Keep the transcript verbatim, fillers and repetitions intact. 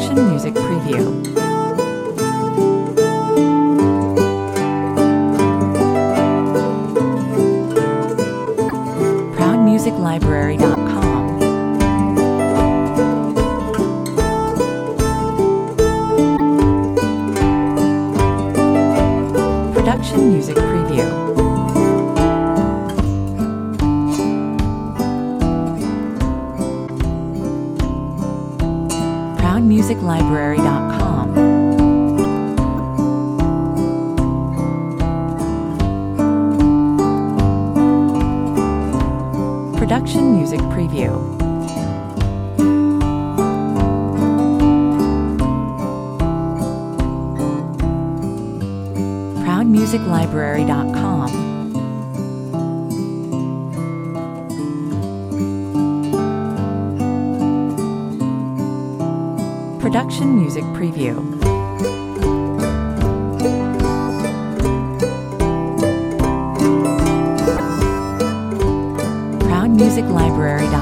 Production Music Preview. proud music library dot com. Production Music Preview. proud music library dot com. Production Music Preview. proud music library dot com. Production Music Preview. proud music library dot com.